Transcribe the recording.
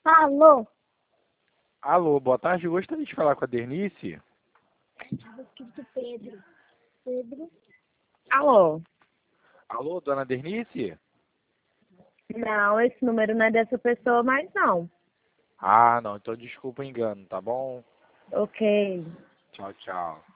Alô? Alô, boa tarde. Gostaria de falar com a Dernice? Estava escrito Pedro. Pedro? Alô? Alô, dona Dernice? Não, esse número não é dessa pessoa mais não. Ah, não. Então desculpa o engano, tá bom? Ok. Tchau, tchau.